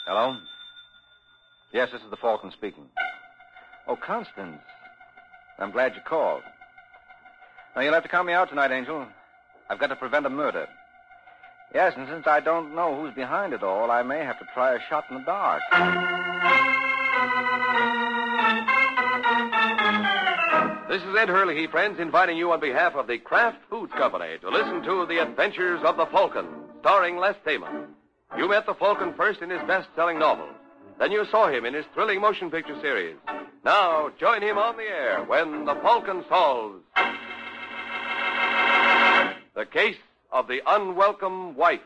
Hello? Yes, this is the Falcon speaking. Oh, Constance. I'm glad you called. Now, you'll have to count me out tonight, Angel. I've got to prevent a murder. Yes, and since I don't know who's behind it all, I may have to try a shot in the dark. This is Ed Hurley, friends, inviting you on behalf of the Kraft Foods Company to listen to The Adventures of the Falcon, starring Les Damon. You met the Falcon first in his best-selling novel. Then you saw him in his thrilling motion picture series. Now, join him on the air when the Falcon solves the case of the unwelcome wife.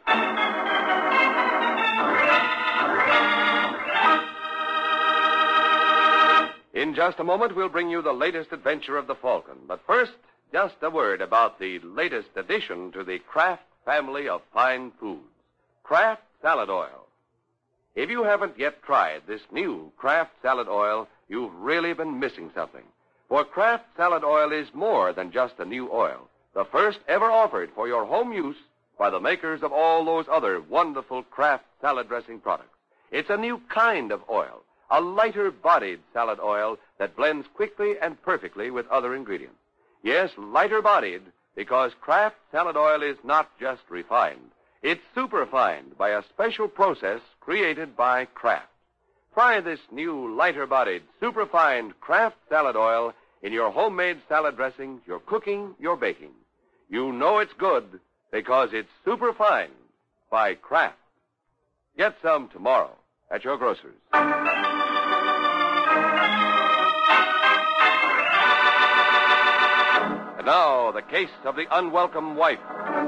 In just a moment, we'll bring you the latest adventure of the Falcon. But first, just a word about the latest addition to the Kraft family of fine foods, Kraft Salad Oil. If you haven't yet tried this new Kraft Salad Oil, you've really been missing something. For Kraft Salad Oil is more than just a new oil, the first ever offered for your home use by the makers of all those other wonderful Kraft salad dressing products. It's a new kind of oil, a lighter-bodied salad oil that blends quickly and perfectly with other ingredients. Yes, lighter-bodied, because Kraft Salad Oil is not just refined. It's superfined by a special process created by Kraft. Try this new lighter-bodied, superfined Kraft Salad Oil in your homemade salad dressings, your cooking, your baking. You know it's good because it's superfined by Kraft. Get some tomorrow at your grocer's. And now, the case of the unwelcome wife.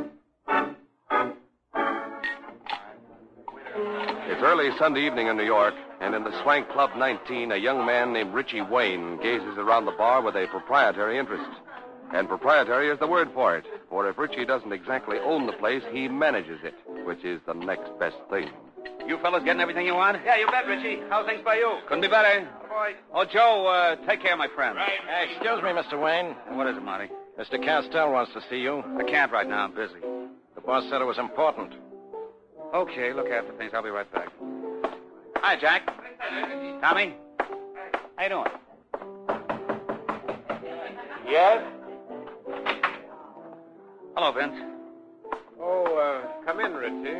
It's early Sunday evening in New York, and in the Swank Club 19, a young man named Richie Wayne gazes around the bar with a proprietary interest. And proprietary is the word for it, for if Richie doesn't exactly own the place, he manages it, which is the next best thing. You fellas getting everything you want? Yeah, you bet, Richie. How's things by you? Couldn't be better. Oh, boy. Oh, Joe, take care of my friend. Right. Excuse me, Mr. Wayne. What is it, Marty? Mr. Castell wants to see you. I can't right now. I'm busy. The boss said it was important. Okay, look after things. I'll be right back. Hi, Jack. Tommy? How you doing? Yes? Hello, Vince. Oh, come in, Richie.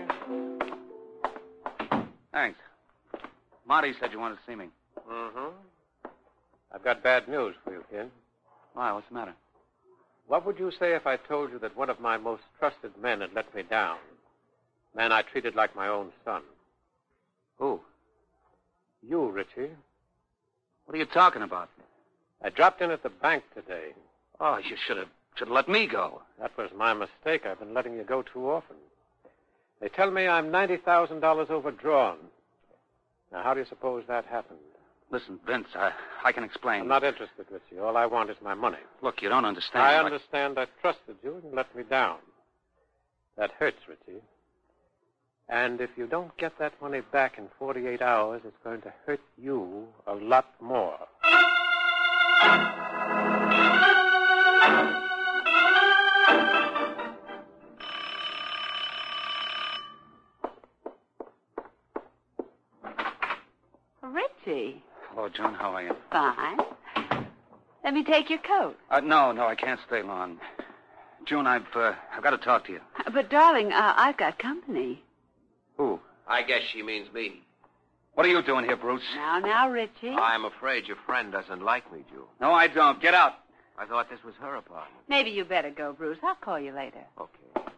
Thanks. Marty said you wanted to see me. Mm-hmm. I've got bad news for you, kid. Why, what's the matter? What would you say if I told you that one of my most trusted men had let me down? Man I treated like my own son. Who? You, Richie. What are you talking about? I dropped in at the bank today. Oh, you should have let me go. That was my mistake. I've been letting you go too often. They tell me I'm $90,000 overdrawn. Now, how do you suppose that happened? Listen, Vince, I can explain. I'm not interested, Richie. All I want is my money. Look, you don't understand. I understand. I trusted you and you let me down. That hurts, Richie. And if you don't get that money back in 48 hours, it's going to hurt you a lot more. Richie. Hello, Joan. How are you? Fine. Let me take your coat. No, I can't stay long. June, I've got to talk to you. But, darling, I've got company. Who? I guess she means me. What are you doing here, Bruce? Now, Richie. I'm afraid your friend doesn't like me, June. No, I don't. Get out. I thought this was her apartment. Maybe you better go, Bruce. I'll call you later. Okay.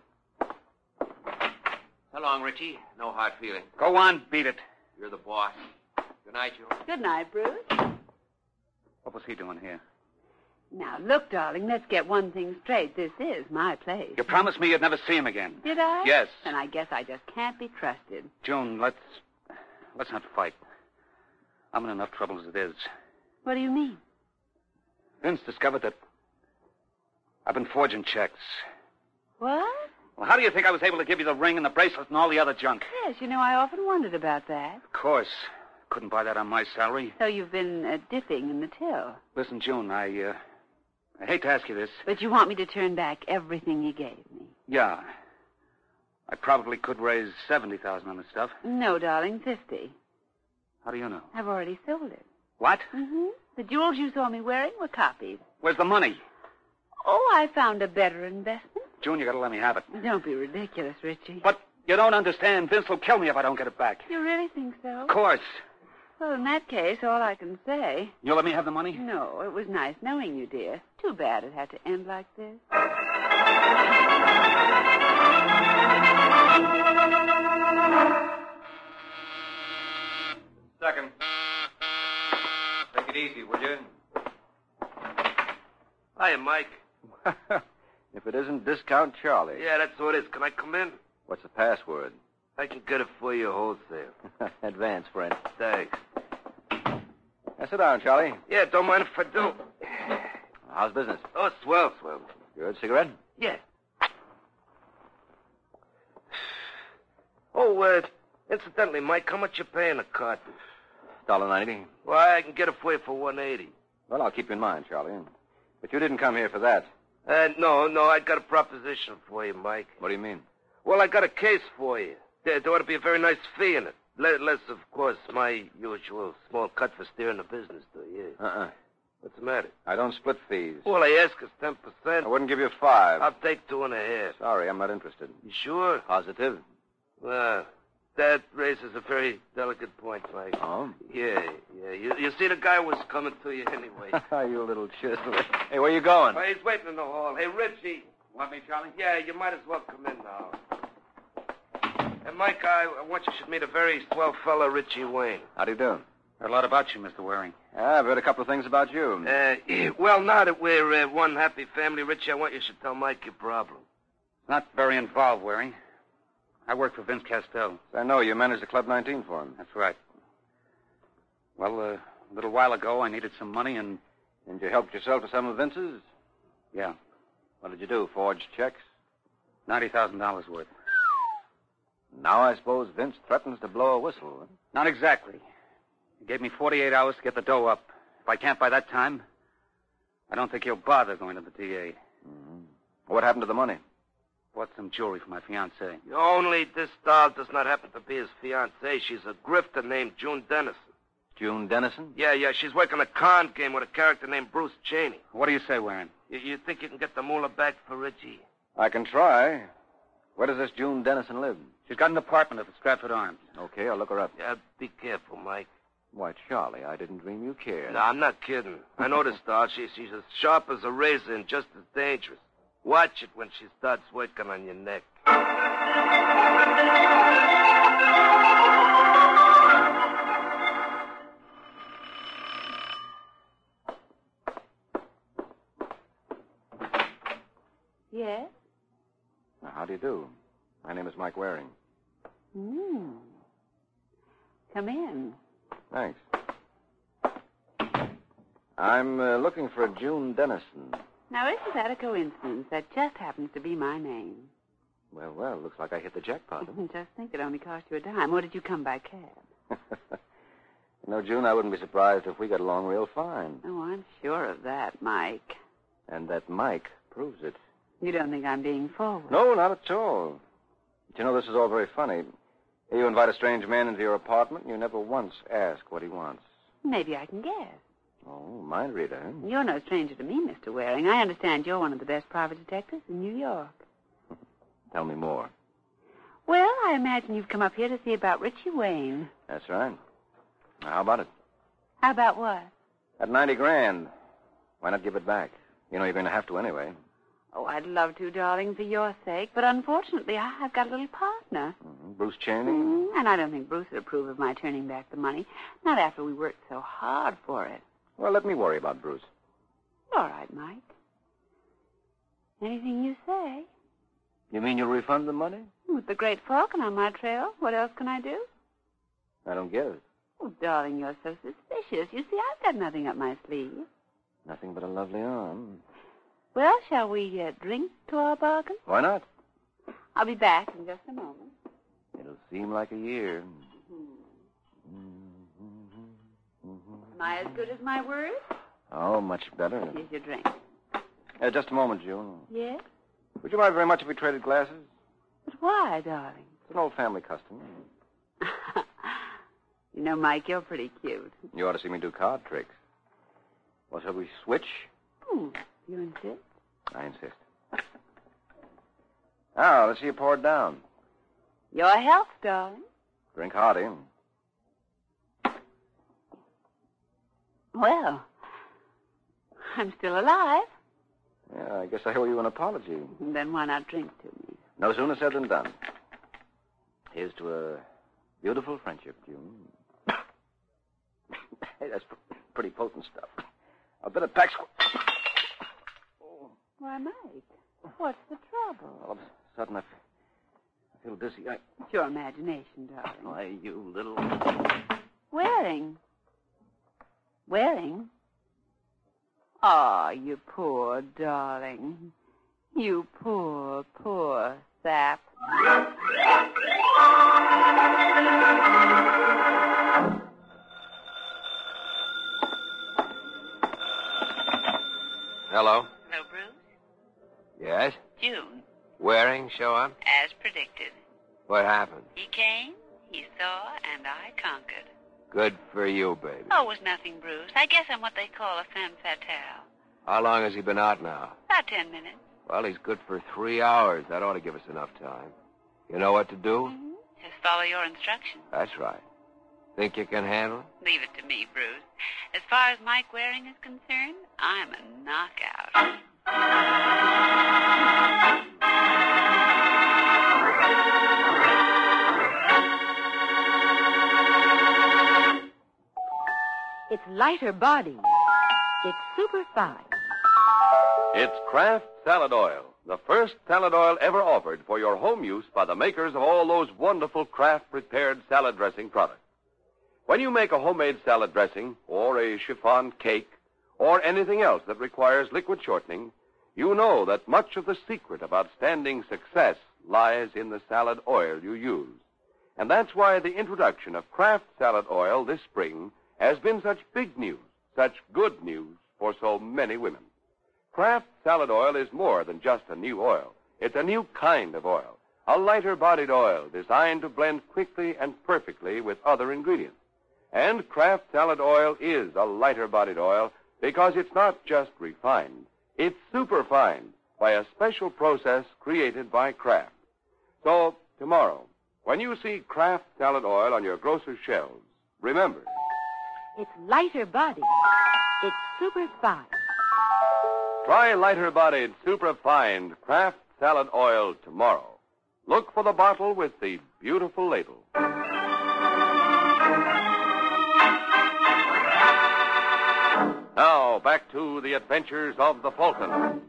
So long, Richie. No hard feelings. Go on, beat it. You're the boss. Good night, June. Good night, Bruce. What was he doing here? Now, look, darling, let's get one thing straight. This is my place. You promised me you'd never see him again. Did I? Yes. Then I guess I just can't be trusted. June, let's not fight. I'm in enough trouble as it is. What do you mean? Vince discovered that I've been forging checks. What? Well, how do you think I was able to give you the ring and the bracelet and all the other junk? Yes, I often wondered about that. Of course. Couldn't buy that on my salary. So you've been dipping in the till. Listen, June, I hate to ask you this. But you want me to turn back everything you gave me. Yeah. I probably could raise $70,000 on the stuff. No, darling, 50. How do you know? I've already sold it. What? Mm-hmm. The jewels you saw me wearing were copies. Where's the money? Oh, I found a better investment. June, you gotta let me have it. Don't be ridiculous, Richie. But you don't understand. Vince will kill me if I don't get it back. You really think so? Of course. Well, in that case, all I can say... You'll let me have the money? No, it was nice knowing you, dear. Too bad it had to end like this. Second. Take it easy, will you? Hiya, Mike. If it isn't Discount Charlie. Yeah, that's what it is. Can I come in? What's the password? I can get it for you wholesale. Advance, friend. Thanks. Now, sit down, Charlie. Yeah, don't mind if I do. How's business? Oh, swell, swell. Good. Cigarette? Yeah. Oh, incidentally, Mike, how much you paying a carton? $1.90. Well, I can get it for you for $1.80. Well, I'll keep you in mind, Charlie. But you didn't come here for that. No, I got a proposition for you, Mike. What do you mean? Well, I got a case for you. There ought to be a very nice fee in it. Less, of course, my usual small cut for steering the business, though, yeah. What's the matter? I don't split fees. All I ask is 10%. I wouldn't give you 5. I'll take 2.5. Sorry, I'm not interested. You sure? Positive? Well, that raises a very delicate point, Mike. Oh? Yeah. You see, the guy was coming to you anyway. You little chisel. Hey, where you going? Oh, he's waiting in the hall. Hey, Richie. Want me, Charlie? Yeah, you might as well come in now. And, Mike, I want you should meet a very swell fella, Richie Wayne. How do you do? Heard a lot about you, Mr. Waring. I've heard a couple of things about you. Well, now that we're one happy family, Richie, I want you should tell Mike your problem. Not very involved, Waring. I work for Vince Castell. I know you managed the Club 19 for him. That's right. Well, a little while ago, I needed some money, and you helped yourself to some of Vince's? yeah, What did you do, forge checks? $90,000 worth. Now I suppose Vince threatens to blow a whistle. Huh? Not exactly. He gave me 48 hours to get the dough up. If I can't by that time, I don't think he'll bother going to the DA. Mm-hmm. What happened to the money? Bought some jewelry for my fiancée. Only this doll does not happen to be his fiancée. She's a grifter named June Dennison. June Dennison? Yeah, she's working a con game with a character named Bruce Cheney. What do you say, Waring? You think you can get the moolah back for Richie? I can try. Where does this June Dennison live? She's got an apartment at the Stratford Arms. Okay, I'll look her up. Yeah, be careful, Mike. Why, Charlie, I didn't dream you cared. No, I'm not kidding. I know this doll. She's as sharp as a razor and just as dangerous. Watch it when she starts working on your neck. Yes? Now, how do you do? My name is Mike Waring. Come in. Thanks. I'm looking for a June Dennison. Now, isn't that a coincidence? That just happens to be my name. Well, looks like I hit the jackpot. Just think it only cost you a dime. Or did you come by cab? June, I wouldn't be surprised if we got along real fine. Oh, I'm sure of that, Mike. And that Mike proves it. You don't think I'm being forward? No, not at all. But this is all very funny. You invite a strange man into your apartment, and you never once ask what he wants. Maybe I can guess. Oh, mind reader, huh? You're no stranger to me, Mr. Waring. I understand you're one of the best private detectives in New York. Tell me more. Well, I imagine you've come up here to see about Richie Wayne. That's right. Now, how about it? How about what? At $90,000. Why not give it back? You're going to have to anyway. Oh, I'd love to, darling, for your sake. But unfortunately, I've got a little partner. Mm-hmm. Bruce Cheney? Mm-hmm. And I don't think Bruce would approve of my turning back the money. Not after we worked so hard for it. Well, let me worry about Bruce. All right, Mike. Anything you say. You mean you'll refund the money? With the great falcon on my trail, what else can I do? I don't get it. Oh, darling, you're so suspicious. You see, I've got nothing up my sleeve. Nothing but a lovely arm. Well, shall we drink to our bargain? Why not? I'll be back in just a moment. It'll seem like a year. Am I as good as my word? Oh, much better. Here's your drink. Just a moment, June. Yes? Would you mind very much if we traded glasses? But Why, darling? It's an old family custom. You know, Mike, you're pretty cute. You ought to see me do card tricks. Well, shall we switch? You insist? I insist. Now, let's see you pour it down. Your health, darling. Drink hearty. Well, I'm still alive. Yeah, I guess I owe you an apology. Then why not drink to me? No sooner said than done. Here's to a beautiful friendship, June. Hey, that's pretty potent stuff. I'll bet a pack. Why, Mike, what's the trouble? All of a sudden, I feel dizzy. It's your imagination, darling. Why, you little... Waring? Oh, you poor darling. You poor, poor sap. Hello? Hello, Bruce. Yes? June, Waring show up? as predicted. What happened? He came, he saw, and I conquered. Good for you, baby. Oh, it was nothing, Bruce. I guess I'm what they call a femme fatale. How long has he been out now? About 10 minutes. Well, he's good for 3 hours. That ought to give us enough time. You know what to do? Mm-hmm. Just follow your instructions. That's right. Think you can handle it? Leave it to me, Bruce. As far as Mike Waring is concerned, I'm a knockout. It's lighter body. It's super fine. It's Kraft Salad Oil, the first salad oil ever offered for your home use by the makers of all those wonderful Kraft-prepared salad dressing products. When you make a homemade salad dressing, or a chiffon cake, or anything else that requires liquid shortening, you know that much of the secret of outstanding success lies in the salad oil you use. And that's why the introduction of Kraft Salad Oil this spring has been such big news, such good news for so many women. Kraft Salad Oil is more than just a new oil. It's a new kind of oil, a lighter-bodied oil designed to blend quickly and perfectly with other ingredients. And Kraft Salad Oil is a lighter-bodied oil because it's not just refined. It's superfined by a special process created by Kraft. So, tomorrow, when you see Kraft Salad Oil on your grocer's shelves, remember, It's lighter body. It's super fine. try lighter-bodied, superfined Kraft Salad Oil tomorrow. Look for the bottle with the beautiful label. Now, back to the adventures of the Falcon.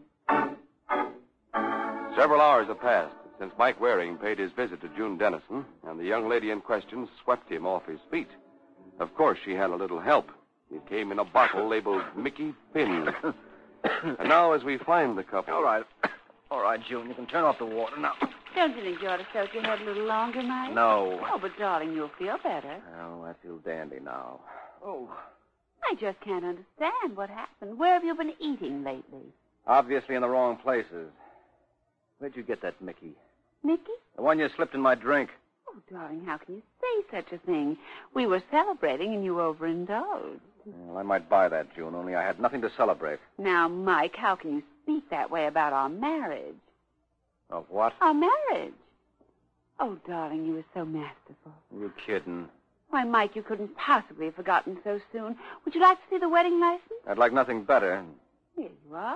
Several hours have passed since Mike Waring paid his visit to June Dennison, and the young lady in question swept him off his feet. Of course, she had a little help. It came in a bottle labeled Mickey Finn. And now, as we find the couple... All right. All right, June, you can turn off the water now. Don't you think you ought to soak your head a little longer, Mike? No. Oh, but darling, you'll feel better. Oh, I feel dandy now. Oh. I just can't understand what happened. Where have you been eating lately? Obviously in the wrong places. Where'd you get that Mickey? Mickey? The one you slipped in my drink. Oh, darling, how can you say such a thing? We were celebrating and you overindulged. Well, I might buy that, June, only I had nothing to celebrate. Now, Mike, how can you speak that way about our marriage? Of what? Our marriage. Oh, darling, you were so masterful. You kidding? Why, Mike, you couldn't possibly have forgotten so soon. Would you like to see the wedding license? I'd like nothing better. Here you are.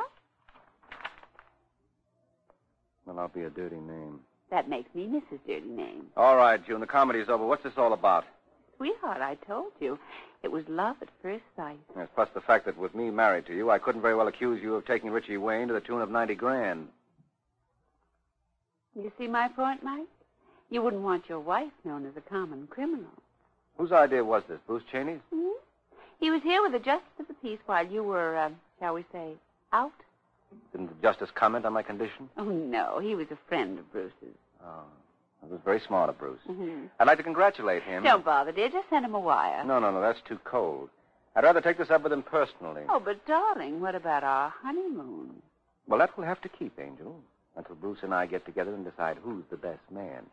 Well, I'll be a dirty name. That makes me Mrs. Dirty Name. All right, June, the comedy's over. What's this all about? Sweetheart, I told you. It was love at first sight. Yes, plus the fact that with me married to you, I couldn't very well accuse you of taking Richie Wayne to the tune of $90,000. You see my point, Mike? You wouldn't want your wife known as a common criminal. Whose idea was this? Bruce Cheney's? Hmm? He was here with the justice of the peace while you were, shall we say, out? Didn't the justice comment on my condition? Oh, no. He was a friend of Bruce's. Oh, it was very smart of Bruce. Mm-hmm. I'd like to congratulate him. Don't bother, dear. Just send him a wire. No, that's too cold. I'd rather take this up with him personally. Oh, but, darling, what about our honeymoon? Well, that will have to keep, Angel. until Bruce and I get together and decide who's the best man.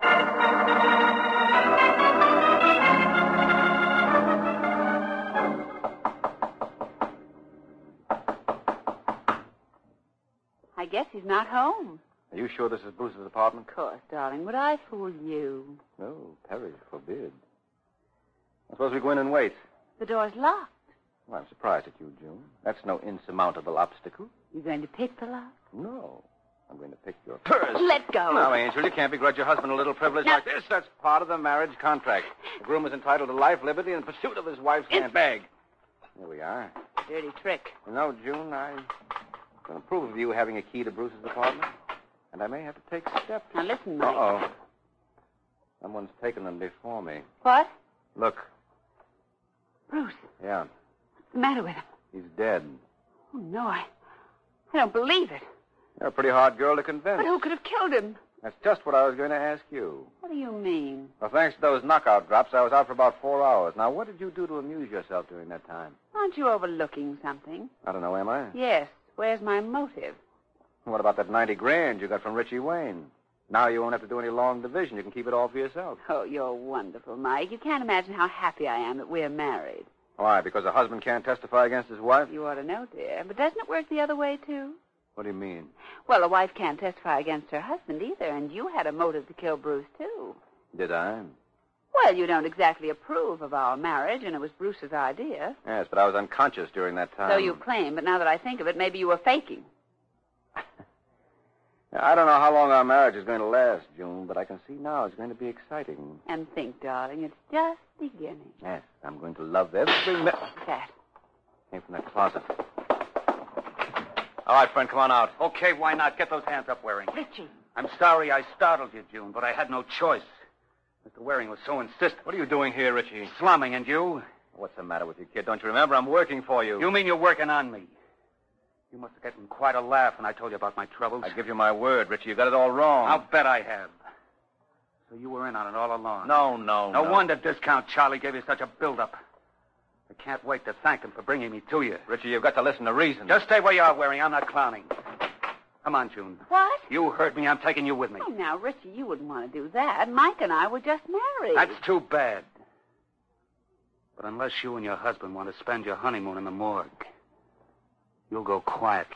I guess he's not home. Are you sure this is Bruce's apartment? Of course, darling. Would I fool you? No, Perry forbid. I suppose we go in and wait. The door's locked. Well, I'm surprised at you, June. That's no insurmountable obstacle. You going to pick the lock? No. I'm going to pick your purse. Let go. No, Angel, you can't begrudge your husband a little privilege like this. That's part of the marriage contract. The groom is entitled to life, liberty, and pursuit of his wife's handbag. Here we are. Dirty trick. You know, June, I don't approve of you having a key to Bruce's apartment. And I may have to take steps. Now, listen, Mike. Uh-oh. Someone's taken them before me. What? Look. Bruce. Yeah. What's the matter with him? He's dead. Oh, no, I don't believe it. You're a pretty hard girl to convince. But who could have killed him? That's just what I was going to ask you. What do you mean? Well, thanks to those knockout drops, I was out for about 4 hours. Now, what did you do to amuse yourself during that time? Aren't you overlooking something? I don't know, am I? Yes. Where's my motive? What about that $90,000 you got from Richie Wayne? Now you won't have to do any long division. You can keep it all for yourself. Oh, you're wonderful, Mike. You can't imagine how happy I am that we're married. Why, because a husband can't testify against his wife? You ought to know, dear. But doesn't it work the other way, too? What do you mean? Well, a wife can't testify against her husband either, and you had a motive to kill Bruce, too. Did I? Well, you don't exactly approve of our marriage, and it was Bruce's idea. Yes, but I was unconscious during that time. So you claim, but now that I think of it, maybe you were faking. I don't know how long our marriage is going to last, June, but I can see now it's going to be exciting. And think, darling, it's just beginning. Yes, I'm going to love every minute. That. Came from that closet. All right, friend, come on out. Okay, why not? Get those hands up, Waring. Richie. I'm sorry I startled you, June, but I had no choice. Mr. Waring was so insistent. What are you doing here, Richie? Slumming, and you? What's the matter with you, kid? Don't you remember? I'm working for you. You mean you're working on me? You must have gotten quite a laugh when I told you about my troubles. I give you my word, Richie. You got it all wrong. I'll bet I have. So you were in on it all along. No. No wonder Discount Charlie gave you such a build-up. I can't wait to thank him for bringing me to you. Richie, you've got to listen to reason. Just stay where you are, Waring. I'm not clowning. Come on, June. What? You heard me. I'm taking you with me. Oh, now, Richie, you wouldn't want to do that. Mike and I were just married. That's too bad. But unless you and your husband want to spend your honeymoon in the morgue, you'll go quietly.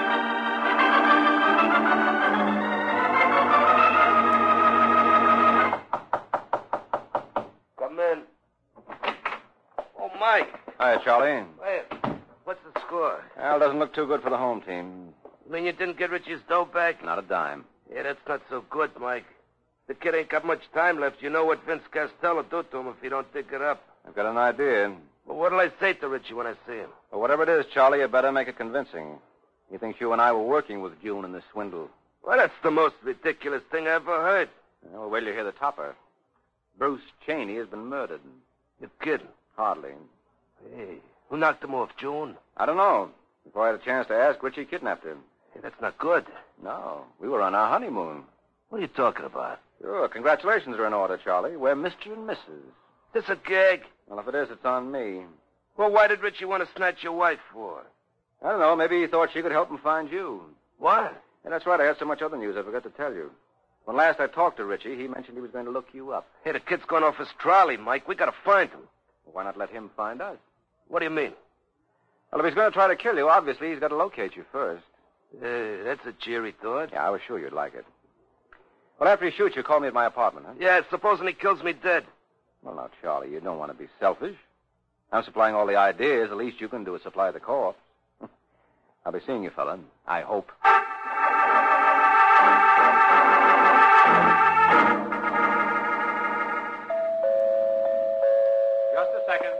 Come in. Oh, Mike. Hi, Charlie. Wait. What's the score? Well, doesn't look too good for the home team. You mean you didn't get Richie's dough back? Not a dime. Yeah, that's not so good, Mike. The kid ain't got much time left. You know what Vince Costello do to him if he don't dig it up. I've got an idea. Well, what'll I say to Richie when I see him? Well, whatever it is, Charlie, you better make it convincing. He thinks you and I were working with June in this swindle. Well, that's the most ridiculous thing I ever heard. Well, wait till you hear the topper. Bruce Cheney has been murdered. You're kidding. Hardly. Hey, who knocked him off, June? I don't know. Before I had a chance to ask, Richie kidnapped him. Hey, that's not good. No, we were on our honeymoon. What are you talking about? Sure, congratulations are in order, Charlie. We're Mr. and Mrs. This a gag? Well, if it is, it's on me. Well, why did Richie want to snatch your wife for? I don't know. Maybe he thought she could help him find you. What? Yeah, that's right. I had so much other news I forgot to tell you. When last I talked to Richie, he mentioned he was going to look you up. Hey, the kid's gone off his trolley, Mike. We gotta find him. Well, why not let him find us? What do you mean? Well, if he's going to try to kill you, obviously he's got to locate you first. That's a cheery thought. Yeah, I was sure you'd like it. Well, after he shoots you, call me at my apartment, huh? Yeah, supposing he kills me dead. Well, now, Charlie, you don't want to be selfish. I'm supplying all the ideas. The least you can do is supply the corpse. I'll be seeing you, fella. I hope. Just a second.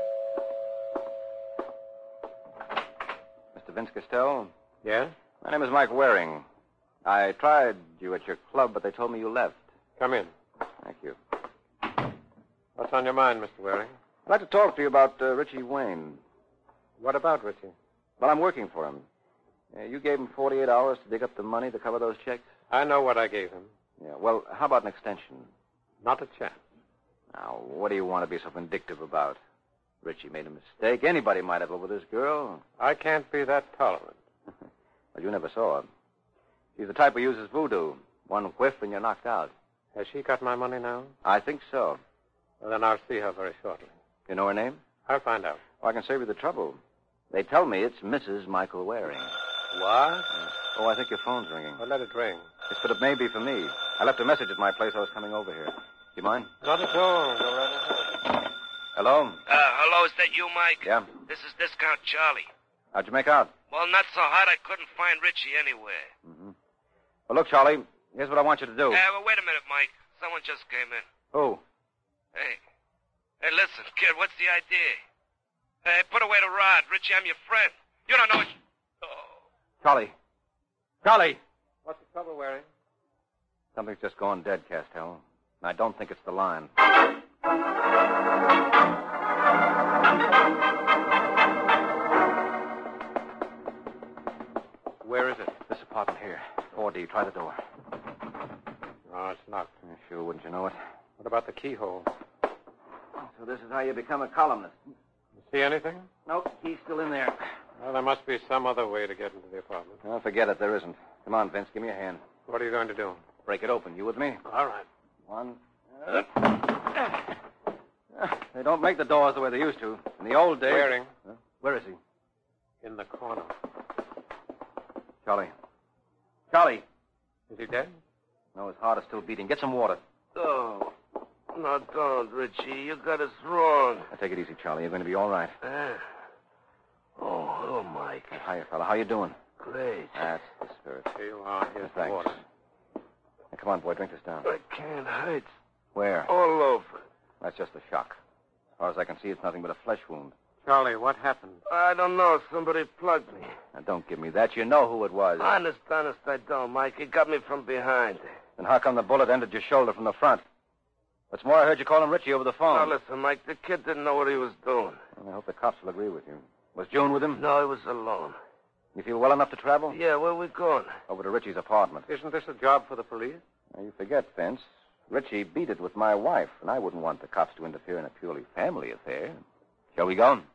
Mr. Vince Costello? Yes? My name is Mike Waring. I tried you at your club, but they told me you left. Come in. Thank you. What's on your mind, Mr. Waring? I'd like to talk to you about Richie Wayne. What about Richie? Well, I'm working for him. You gave him 48 hours to dig up the money to cover those checks? I know what I gave him. Yeah, well, how about an extension? Not a chance. Now, what do you want to be so vindictive about? Richie made a mistake. Anybody might have over this girl. I can't be that tolerant. Well, you never saw her. She's the type who uses voodoo. One whiff and you're knocked out. Has she got my money now? I think so. Well, then I'll see her very shortly. You know her name? I'll find out. Oh, I can save you the trouble. They tell me it's Mrs. Michael Waring. What? Oh, I think your phone's ringing. Well, let it ring. Yes, but it may be for me. I left a message at my place. I was coming over here. Do you mind? Not at all. Go right ahead. Hello? Hello, is that you, Mike? Yeah? This is Discount Charlie. How'd you make out? Well, not so hot I couldn't find Richie anywhere. Mm-hmm. Well, look, Charlie, here's what I want you to do. Well, wait a minute, Mike. Someone just came in. Who? Hey, listen, kid, what's the idea? Hey, put away the rod. Richie, I'm your friend. You don't know what... Oh. Charlie. Charlie! What's the trouble, Waring? Something's just gone dead, Castell. And I don't think it's the line. Where is it? This apartment here. 4D. Try the door. No, it's locked. Sure, wouldn't you know it? What about the keyhole? So this is how you become a columnist. You see anything? Nope, he's still in there. Well, there must be some other way to get into the apartment. Oh, forget it. There isn't. Come on, Vince. Give me a hand. What are you going to do? Break it open. You with me? All right. One. They don't make the doors the way they used to. In the old days... Waring. Huh? Where is he? In the corner. Charlie. Charlie. Is he dead? No, his heart is still beating. Get some water. Oh. No, don't, Richie. You got us wrong. Now, take it easy, Charlie. You're going to be all right. Oh, Mike. Hiya, fella. How you doing? Great. That's the spirit. Here you are. Here's the Thanks. water. Now, come on, boy. Drink this down. My can hurts Where? all over. That's just a shock. As far as I can see, it's nothing but a flesh wound. Charlie, what happened? I don't know. Somebody plugged me. Now, don't give me that. You know who it was. Honest, I don't, Mike. He got me from behind. Then how come the bullet entered your shoulder from the front? What's more, I heard you calling Richie over the phone. Now, listen, Mike. The kid didn't know what he was doing. Well, I hope the cops will agree with you. Was June with him? No, he was alone. You feel well enough to travel? Yeah, where we going? Over to Richie's apartment. Isn't this a job for the police? Now, you forget, Vince. Richie beat it with my wife, and I wouldn't want the cops to interfere in a purely family affair. Shall we go?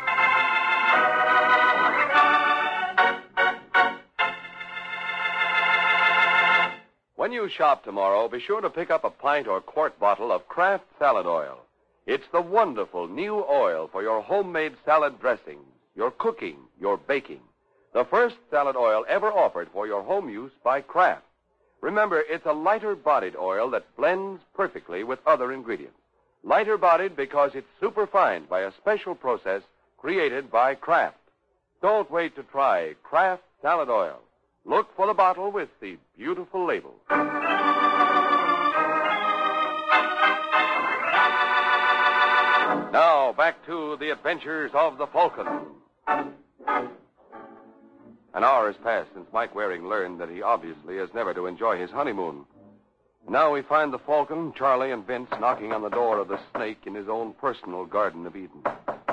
When you shop tomorrow, be sure to pick up a pint or quart bottle of Kraft salad oil. It's the wonderful new oil for your homemade salad dressings, your cooking, your baking. The first salad oil ever offered for your home use by Kraft. Remember, it's a lighter-bodied oil that blends perfectly with other ingredients. Lighter-bodied because it's superfined by a special process created by Kraft. Don't wait to try Kraft salad oil. Look for the bottle with the beautiful label. Now, back to the adventures of the Falcon. An hour has passed since Mike Waring learned that he obviously is never to enjoy his honeymoon. Now we find the Falcon, Charlie, and Vince knocking on the door of the snake in his own personal Garden of Eden.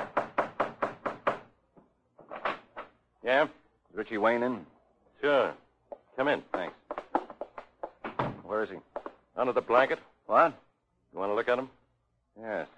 Yeah? Is Richie Wayne in? Sure. Come in. Thanks. Where is he? Under the blanket. What? You want to look at him? Yes.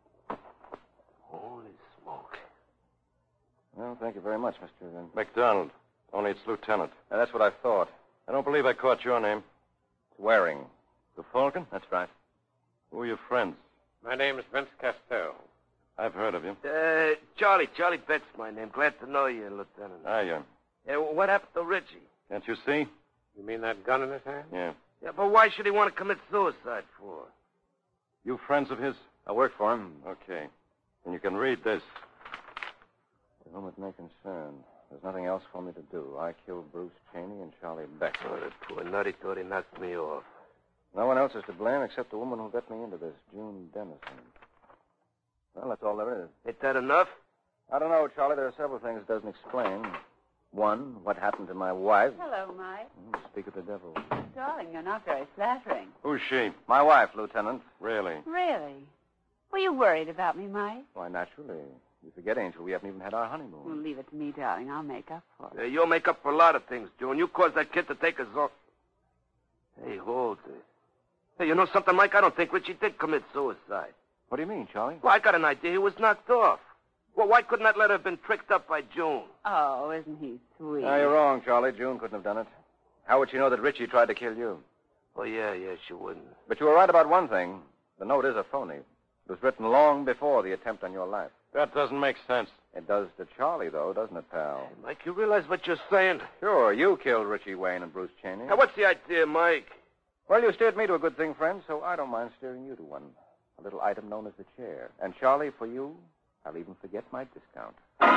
Holy smoke. Well, thank you very much, Mr. McDonald. Only it's Lieutenant. That's what I thought. I don't believe I caught your name. It's Waring. The Falcon? That's right. Who are your friends? My name is Vince Castell. I've heard of you. Charlie Beck's my name. Glad to know you, Lieutenant. What happened to Richie? Can't you see? You mean that gun in his hand? Yeah. Yeah, but why should he want to commit suicide for? You friends of his? I work for him. Okay. And you can read this. To whom it may concern. There's nothing else for me to do. I killed Bruce Cheney and Charlie Beck. Oh, that poor nutty thought he knocked me off. No one else is to blame except the woman who got me into this, June Dennison. Well, that's all there is. Ain't that enough? I don't know, Charlie. There are several things it doesn't explain. One, what happened to my wife. Hello, Mike. Speak of the devil. Darling, you're not very flattering. Who's she? My wife, Lieutenant. Really? Really? Were you worried about me, Mike? Why, naturally. You forget, Angel, we haven't even had our Well, honeymoon. leave it to me, darling. I'll make up for it. You'll make up for a lot of things, June. You caused that kid to take his own... Hey, hold it. Hey, you know something, Mike? I don't think Richie did commit suicide. What do you mean, Charlie? Well, I got an idea. He was knocked off. Well, why couldn't that letter have been tricked up by June? Oh, isn't he sweet? No, you're wrong, Charlie. June couldn't have done it. How would she know that Richie tried to kill you? Oh, yeah, she wouldn't. But you were right about one thing. The note is a phony. It was written long before the attempt on your life. That doesn't make sense. It does to Charlie, though, doesn't it, pal? Hey, Mike, you realize what you're saying? Sure, you killed Richie Wayne and Bruce Cheney. Now, what's the idea, Mike? Well, you steered me to a good thing, friend, so I don't mind steering you to one. A little item known as the chair. And, Charlie, for you, I'll even forget my discount.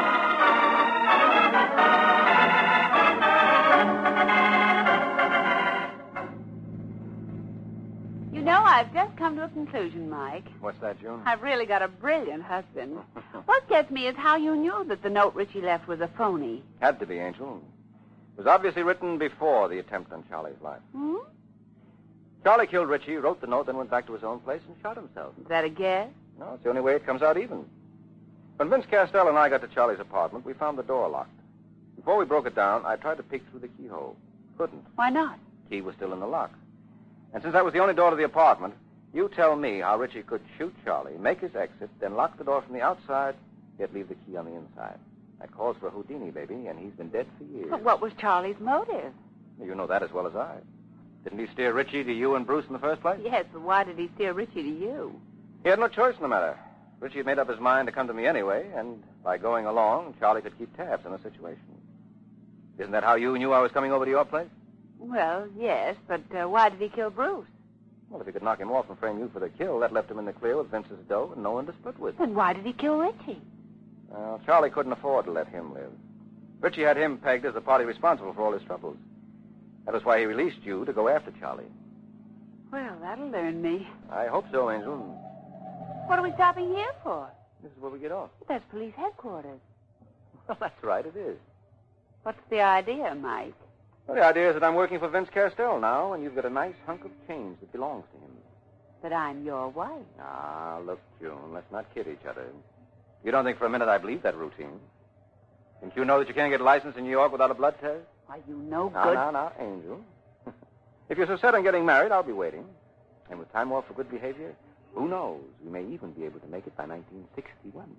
You know, I've just come to a conclusion, Mike. What's that, June? I've really got a brilliant husband. What gets me is how you knew that the note Richie left was a phony. Had to be, Angel. It was obviously written before the attempt on Charlie's life. Hmm? Charlie killed Richie, wrote the note, then went back to his own place and shot himself. Is that a guess? No, it's the only way it comes out even. When Vince Castell and I got to Charlie's apartment, we found the door locked. Before we broke it down, I tried to peek through the keyhole. Couldn't. Why not? Key was still in the lock. And since that was the only door to the apartment, you tell me how Richie could shoot Charlie, make his exit, then lock the door from the outside, yet leave the key on the inside. That calls for Houdini, baby, and he's been dead for years. But what was Charlie's motive? You know that as well as I. Didn't he steer Richie to you and Bruce in the first place? Yes, but why did he steer Richie to you? He had no choice in the matter. Richie had made up his mind to come to me anyway, and by going along, Charlie could keep tabs on the situation. Isn't that how you knew I was coming over to your place? Well, yes, but why did he kill Bruce? Well, if he could knock him off and frame you for the kill, that left him in the clear with Vince's dough and no one to split with. Then why did he kill Richie? Well, Charlie couldn't afford to let him live. Richie had him pegged as the party responsible for all his troubles. That was why he released you to go after Charlie. Well, that'll learn me. I hope so, Angel. What are we stopping here for? This is where we get off. That's police headquarters. Well, that's right, it is. What's the idea, Mike? Well, the idea is that I'm working for Vince Castell now, and you've got a nice hunk of change that belongs to him. That I'm your wife. Ah, look, June, let's not kid each other. You don't think for a minute I believe that routine? Think you know that you can't get a license in New York without a blood test? Are you no good? Now, Angel. If you're so set on getting married, I'll be waiting. And with time off for good behavior, who knows? We may even be able to make it by 1961.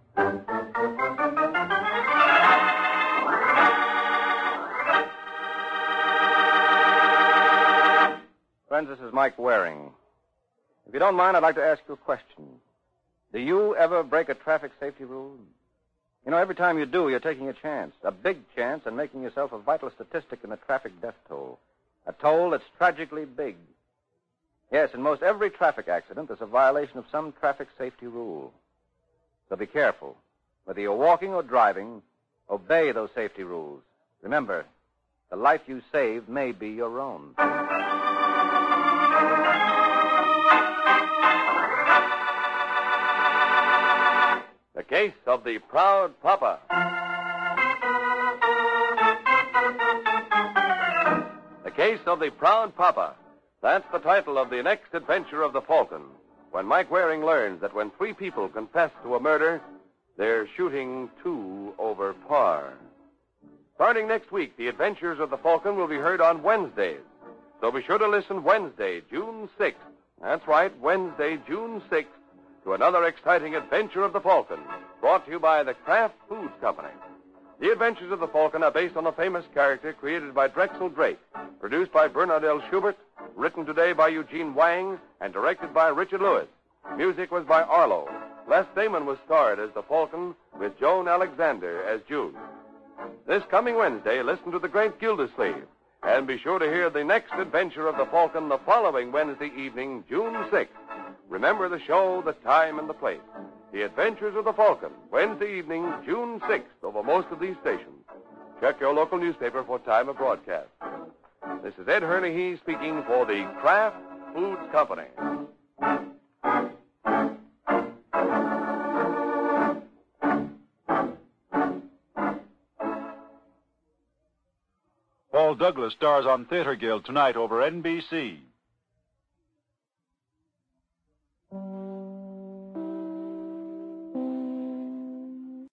Friends, this is Mike Waring. If you don't mind, I'd like to ask you a question. Do you ever break a traffic safety rule? You know, every time you do, you're taking a chance, a big chance, and making yourself a vital statistic in the traffic death toll. A toll that's tragically big. Yes, in most every traffic accident, there's a violation of some traffic safety rule. So be careful. Whether you're walking or driving, obey those safety rules. Remember, the life you save may be your own. The Case of the Proud Papa. The Case of the Proud Papa. That's the title of the next adventure of the Falcon. When Mike Waring learns that when three people confess to a murder, they're shooting two over par. Starting next week, the adventures of the Falcon will be heard on Wednesdays. So be sure to listen Wednesday, June 6th. That's right, Wednesday, June 6th, to another exciting adventure of the Falcon, brought to you by the Kraft Foods Company. The Adventures of the Falcon are based on a famous character created by Drexel Drake, produced by Bernard L. Schubert, written today by Eugene Wang, and directed by Richard Lewis. Music was by Arlo. Les Damon was starred as the Falcon, with Joan Alexander as June. This coming Wednesday, listen to The Great Gildersleeve, and be sure to hear the next adventure of the Falcon the following Wednesday evening, June 6th. Remember the show, the time, and the place. The Adventures of the Falcon, Wednesday evening, June 6th, over most of these stations. Check your local newspaper for time of broadcast. This is Ed Hurley speaking for the Kraft Foods Company. Paul Douglas stars on Theater Guild tonight over NBC.